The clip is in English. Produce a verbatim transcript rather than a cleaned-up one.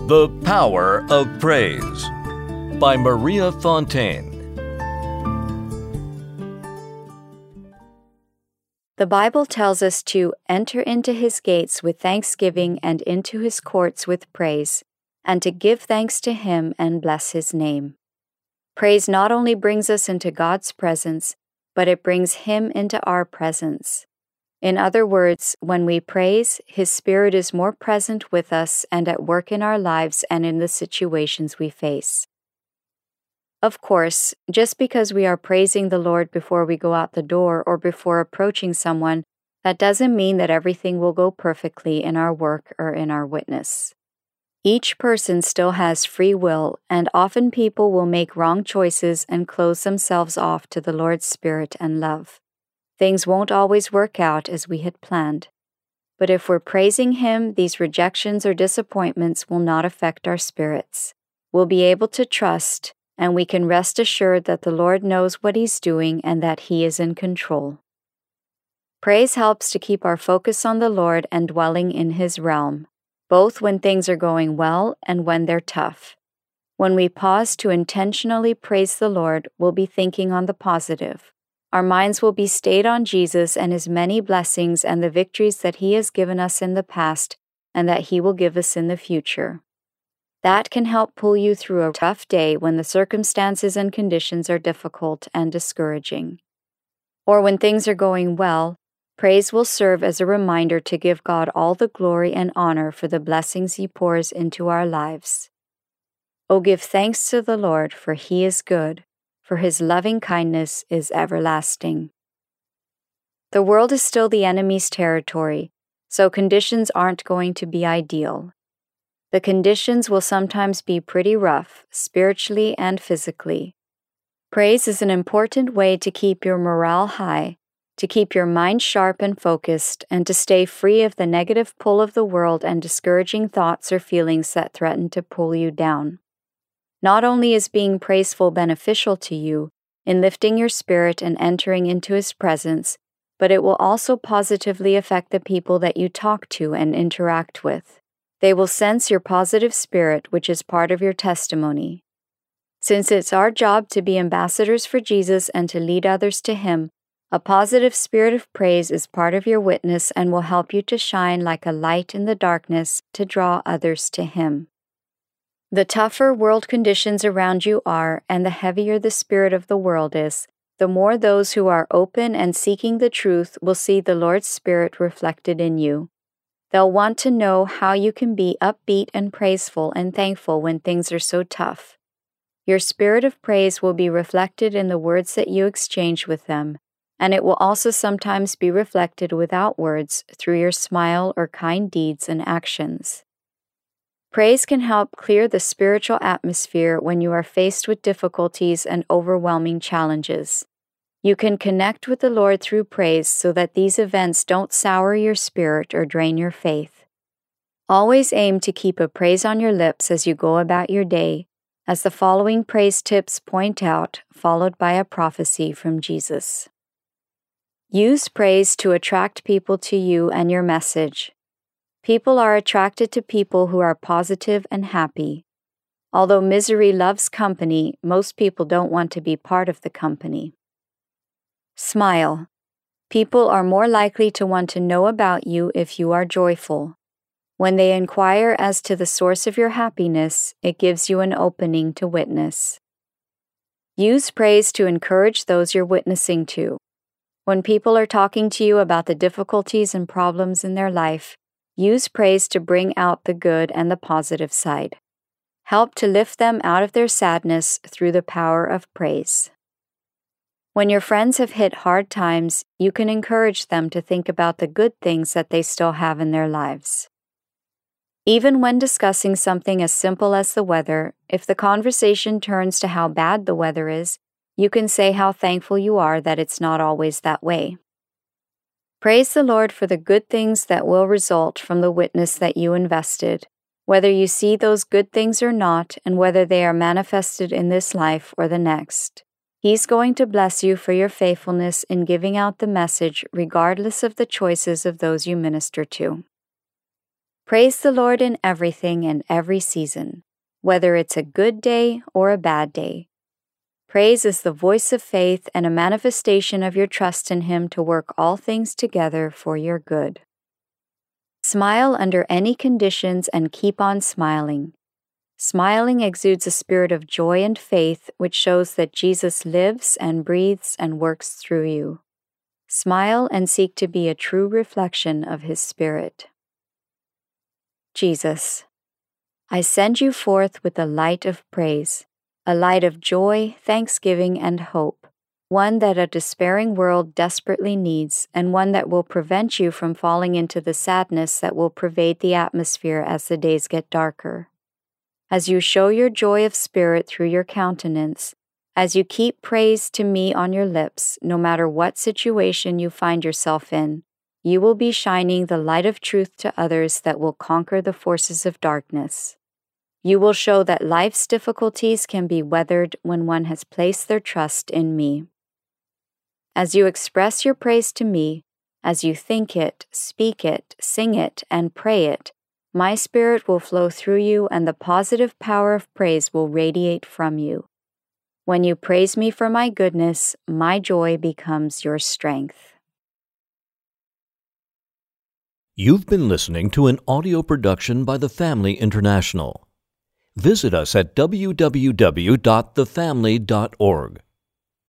The Power of Praise by Maria Fontaine. The Bible tells us to enter into His gates with thanksgiving and into His courts with praise, and to give thanks to Him and bless His name. Praise not only brings us into God's presence, but it brings Him into our presence. In other words, when we praise, His Spirit is more present with us and at work in our lives and in the situations we face. Of course, just because we are praising the Lord before we go out the door or before approaching someone, that doesn't mean that everything will go perfectly in our work or in our witness. Each person still has free will, and often people will make wrong choices and close themselves off to the Lord's Spirit and love. Things won't always work out as we had planned. But if we're praising Him, these rejections or disappointments will not affect our spirits. We'll be able to trust, and we can rest assured that the Lord knows what He's doing and that He is in control. Praise helps to keep our focus on the Lord and dwelling in His realm, both when things are going well and when they're tough. When we pause to intentionally praise the Lord, we'll be thinking on the positive. Our minds will be stayed on Jesus and His many blessings and the victories that He has given us in the past and that He will give us in the future. That can help pull you through a tough day when the circumstances and conditions are difficult and discouraging. Or when things are going well, praise will serve as a reminder to give God all the glory and honor for the blessings He pours into our lives. Oh, give thanks to the Lord, for He is good, for His loving kindness is everlasting. The world is still the enemy's territory, so conditions aren't going to be ideal. The conditions will sometimes be pretty rough, spiritually and physically. Praise is an important way to keep your morale high, to keep your mind sharp and focused, and to stay free of the negative pull of the world and discouraging thoughts or feelings that threaten to pull you down. Not only is being praiseful beneficial to you in lifting your spirit and entering into His presence, but it will also positively affect the people that you talk to and interact with. They will sense your positive spirit, which is part of your testimony. Since it's our job to be ambassadors for Jesus and to lead others to Him, a positive spirit of praise is part of your witness and will help you to shine like a light in the darkness to draw others to Him. The tougher world conditions around you are, and the heavier the spirit of the world is, the more those who are open and seeking the truth will see the Lord's Spirit reflected in you. They'll want to know how you can be upbeat and praiseful and thankful when things are so tough. Your spirit of praise will be reflected in the words that you exchange with them, and it will also sometimes be reflected without words through your smile or kind deeds and actions. Praise can help clear the spiritual atmosphere when you are faced with difficulties and overwhelming challenges. You can connect with the Lord through praise so that these events don't sour your spirit or drain your faith. Always aim to keep a praise on your lips as you go about your day, as the following praise tips point out, followed by a prophecy from Jesus. Use praise to attract people to you and your message. People are attracted to people who are positive and happy. Although misery loves company, most people don't want to be part of the company. Smile. People are more likely to want to know about you if you are joyful. When they inquire as to the source of your happiness, it gives you an opening to witness. Use praise to encourage those you're witnessing to. When people are talking to you about the difficulties and problems in their life, use praise to bring out the good and the positive side. Help to lift them out of their sadness through the power of praise. When your friends have hit hard times, you can encourage them to think about the good things that they still have in their lives. Even when discussing something as simple as the weather, if the conversation turns to how bad the weather is, you can say how thankful you are that it's not always that way. Praise the Lord for the good things that will result from the witness that you invested, whether you see those good things or not, and whether they are manifested in this life or the next. He's going to bless you for your faithfulness in giving out the message regardless of the choices of those you minister to. Praise the Lord in everything and every season, whether it's a good day or a bad day. Praise is the voice of faith and a manifestation of your trust in Him to work all things together for your good. Smile under any conditions and keep on smiling. Smiling exudes a spirit of joy and faith, which shows that Jesus lives and breathes and works through you. Smile and seek to be a true reflection of His Spirit. Jesus, I send you forth with the light of praise, a light of joy, thanksgiving, and hope, one that a despairing world desperately needs, and one that will prevent you from falling into the sadness that will pervade the atmosphere as the days get darker. As you show your joy of spirit through your countenance, as you keep praise to me on your lips, no matter what situation you find yourself in, you will be shining the light of truth to others that will conquer the forces of darkness. You will show that life's difficulties can be weathered when one has placed their trust in me. As you express your praise to me, as you think it, speak it, sing it, and pray it, my Spirit will flow through you and the positive power of praise will radiate from you. When you praise me for my goodness, my joy becomes your strength. You've been listening to an audio production by The Family International. Visit us at w w w dot the family dot org.